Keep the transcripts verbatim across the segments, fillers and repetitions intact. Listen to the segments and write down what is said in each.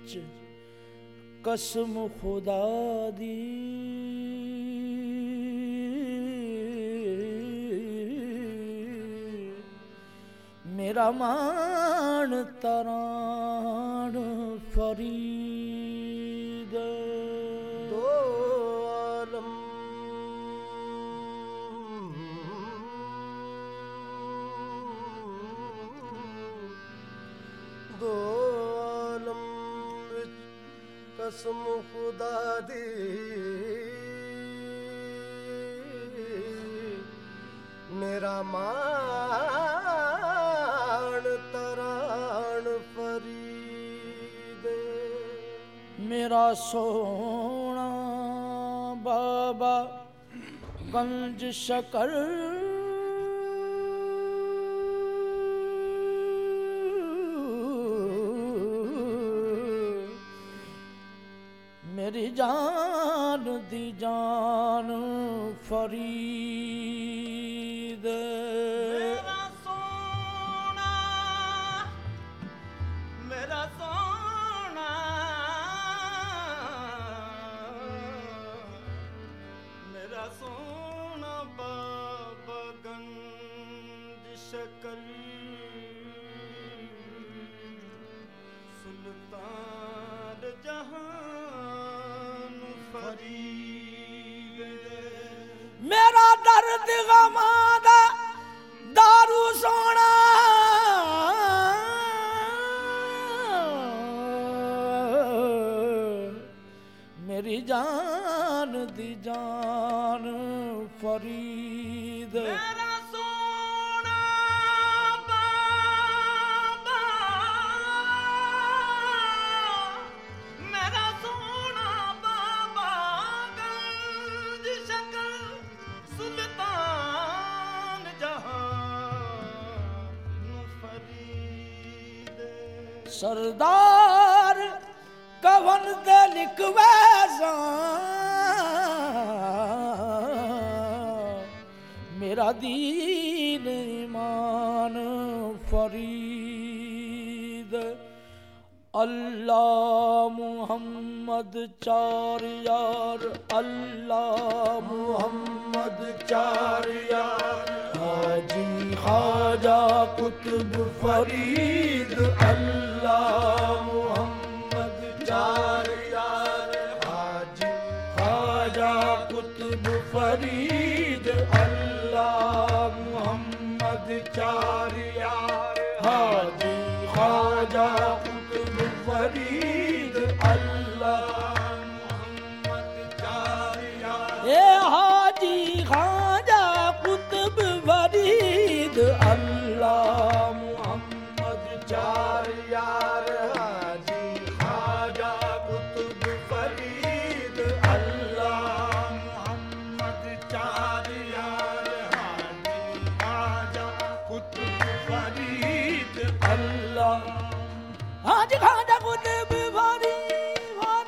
विच कसम खुदा दी मेरा मान तरान फरीद दो आलम दो आलम विच कसम खुदा दी मेरा मान तरान फरीद मेरा सोना बाबा गंज शकर मेरी जान दी जान फरीद मेरा सोना मेरा सोना मेरा सोना बाबा गंज शकर सुल्तान जहान फरीद मेरा दर्द गमादा दारू सोना मेरी जान दी जान फरीद मेरा सोना बाबा मेरा सोना बाबा गंज शकर सुल्तान जहान फरीद सरदार कवन दे लिखवे मेरा दीन ईमान फरीद अल्लाह मुहम्मद चार यार अल्लाह मुहम्मद चार यार हाजी ख्वाजा कुतुब फरीद अल्लाह मुहम्मद चार यार हाजी ख्वाजा कुतुब फरीद अल्लाह मुहम्मद चार यार हाजी ख्वाजा कुतुब फरीद अल्लाह मुहम्मद चार यार ए हाजी ख्वाजा कुतुब फरीद अल्लाह मुहम्मद चार यार हाजी ख्वाजा कुतुब फरीद अल्लाह मुहम्मद चार यार हाजी ख्वाजा कुतुब फरीद अल्लाह हाजी ख्वाजा कुतुब फरीद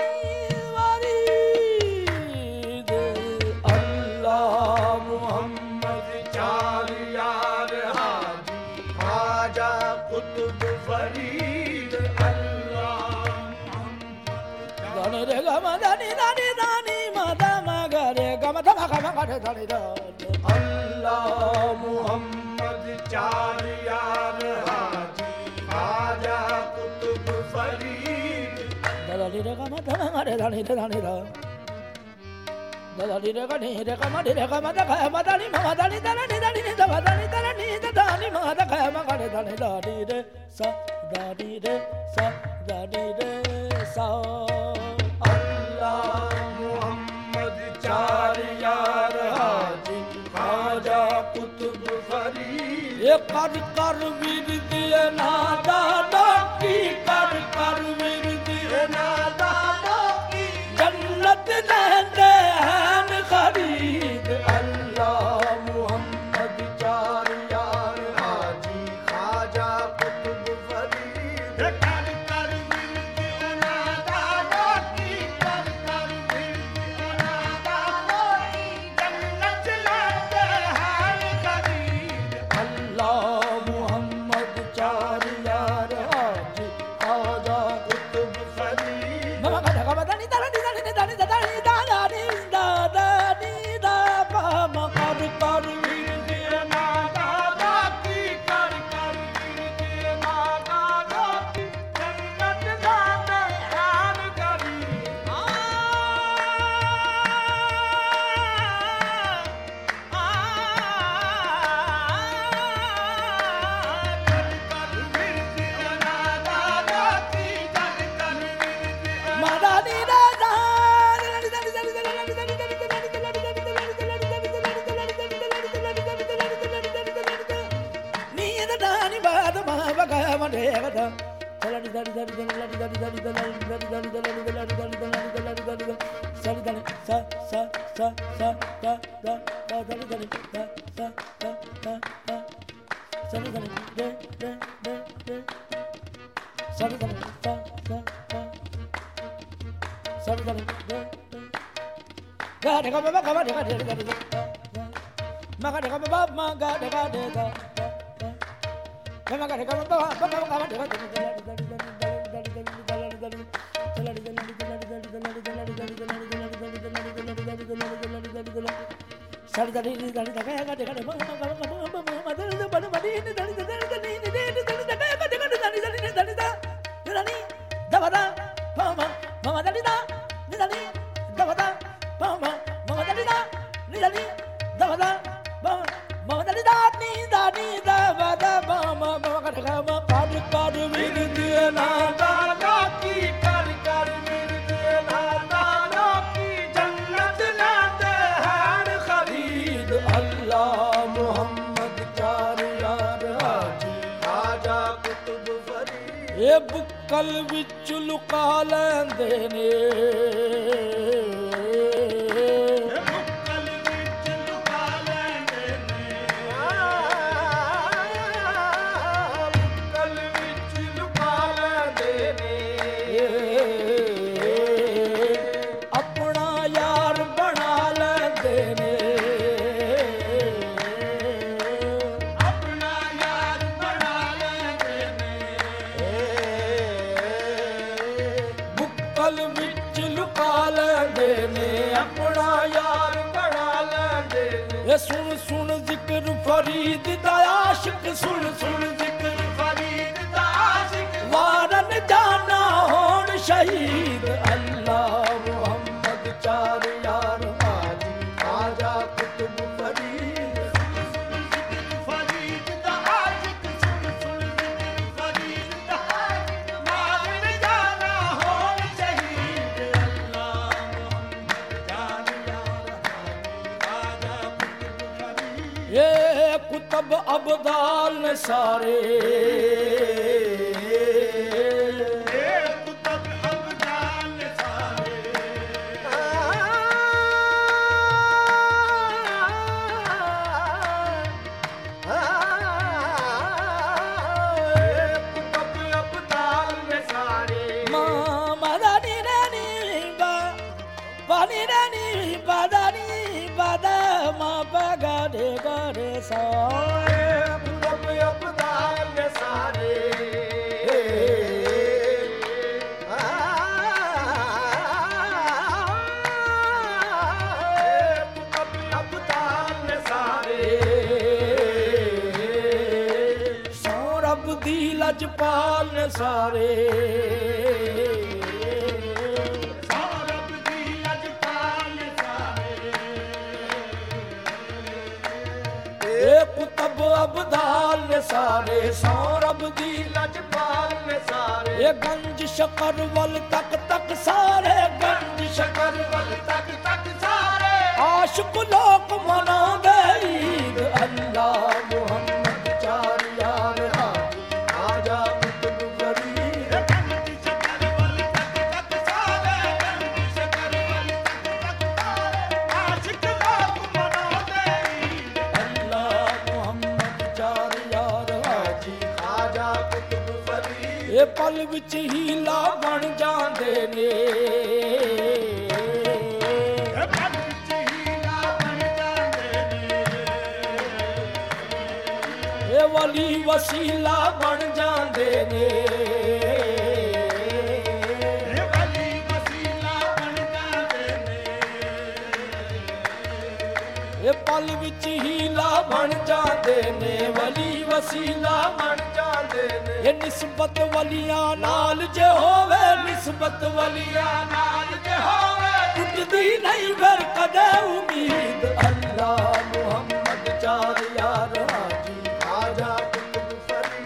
फरीद अल्लाह मुहम्मद चार यार हाजी ख्वाजा कुतुब फरीद अल्लाह मुहम्मद रे ग म दानी दानी दानी म द म ग रे ग म ध म ग म ग रे दानी द अल्लाह मुहम्मद चार यार हाजी ख्वाजा कुतुब फरीद दानी रे ग म ध म ग रे दानी द दानी द दानी रे ग नी रे ग म रे ग म द ग म दानी म दानी दानी दानी द म दानी दानी द दानी म द ग म ग रे दानी दानी रे सा दानी रे सा दानी रे सा अल्लाह मुहम्मद चार यार हाजी ख्वाजा कुतुब फरीद ये कर कर विरद नादा की कर कर विरद नादा की जन्नत रहते हैं खरीद अल्लाह मुहम्मद चार यार हाजी ख्वाजा कुतुब फरीद कर कर विरद नादा की कर कर विरद नादा की जन्नत रहते हैं खरीद अल्लाह मुहम्मद चार यार हाजी ख्वाजा कुतुब गदा चलड़ी दड़ी दड़ी दड़ी दड़ी दड़ी दड़ी दड़ी दड़ी दड़ी दड़ी दड़ी दड़ी दड़ी दड़ी दड़ी सड़ी दड़ी सा सा सा सा दा दा दा दड़ी दड़ी दा दा दा दा दा सड़ी दड़ी दे दे दे दे सड़ी दड़ी सा सा सा सड़ी दड़ी दे दे गा दे गा बाबा गा दे गा दे गा दे मा गा दे गा बाबा मा गा दे गा दे गा मा गा दे गा बाबा बाबा गा दे गा दे साड़ी दाड़ी दाड़ी दाड़ी दाड़ी दाड़ी दाड़ी मामा मामा मामा मामा दाड़ी दाड़ी दाड़ी दाड़ी दाड़ी दाड़ी दाड़ी दाड़ी दाड़ी दाड़ी दाड़ी दाड़ी दाड़ी दादा मामा मामा दाड़ी दा दाड़ी दादा मामा मामा दाड़ी दा दाड़ी दादा मामा दाड़ी दा नी दाड़ी दादा मामा मामा कर मामा काट काट मिल दिए ना दादा की कर कर मिल दिए ना दादा की जन्नत लाते हैं खरीद अल्लाह मोहम्मद चार यार हाजी खाजा कुतुब फरीद ये बुक्कल विच लुका लेंदे ने सुन सुन जिक्र फरीद दा आशिक सुन सुन जिक्र फरीद दा आशिक वारन जाना होन शहीद अल्लाह मोहम्मद चार यार हाजी खाजा कुतुब फरीद सुन जिक्र फरीद दा आशिक सुन सुन जिक्र फरीद दा आशिक वारन जाना होन शहीद अल्लाह मोहम्मद चार यार हाजी खाजा ये कुतब अब्दाल ने सारे ये कुतब अब्दाल ने सारे कुतब अब्दाल ने सारे मामा दानी रानी बा पानी रानी बादानी बादा मा बगा दे गा रे सारे कुतब अब्दाल ने सारे कुतब अब्दाल ने सारे सौरभ दी लजपाल ने सारे कुतब अब्दाल ने सारे सौरभ दी लजपाल ने सारे ये गंज शकर वल तक तक सारे गंज शकर वल तक तक सारे आशिक लोक मनांदे ईद अल्लाह मोहम्मद चार यार हाजी खाजा कुतुब फरीद गंज शकर वल तक तक सारे गंज शकर वल तक तक सारे आशिक लोक मनांदे ईद अल्लाह ये पल विच हीला बन जांदे ने ये पल विच हीला बन जांदे ने ये वली वसीला बन जांदे ने ये वली वसीला बन जांदे ने ये पल विच हीला बन जांदे ने वली वसीला बन जांदे ने ये निस्बत वलियां नाल जे होवे निस्बत वलियां नाल जे होवे टुटदी नहीं फिर कदे उम्मीद अल्लाह मोहम्मद चार यार हाजी खाजा Qutub Farid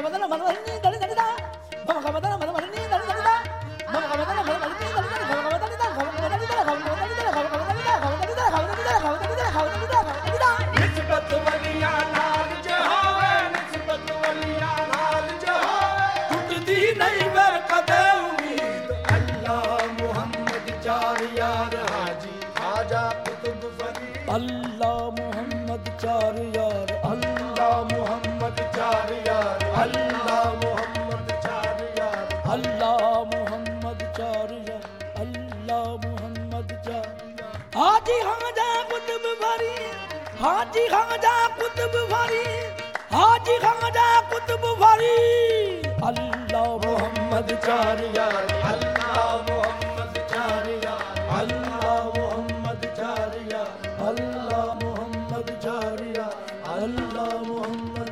Bhamadana Bhamadani Dali Dali Da Bhamadana Bhamadani Dali Dali Da Bhamadana Bhamadani Dali Dali Da Bhamadani Da Bhamadani Da Bhamadani Da Bhamadani Da Bhamadani Da Bhamadani Da Bhamadani Da Bhamadani Da Bhamadani Da निस्बत वलिया नाल जहावे निस्बत वलिया नाल जहावे टूटती नहीं मेरे कदे उम्मीद अल्लाह मोहम्मद चार यार हाजी खाजा कुतुब फरीद अल्लाह मोहम्मद चार यार अल्लाह मोहम्मद चार यार अल्लाह मोहम्मद चार यार अल्लाह मोहम्मद चार यार अल्लाह मोहम्मद चार हाजी खाजा कुतुब फरी हाजी खाजा कुतुब फरी हाजी खाजा कुतुब फरी अल्लाह मोहम्मद चार यार अल्लाह मोहम्मद चार यार अल्लाह मोहम्मद चार यार अल्लाह मोहम्मद चार यार अल्लाह मोहम्मद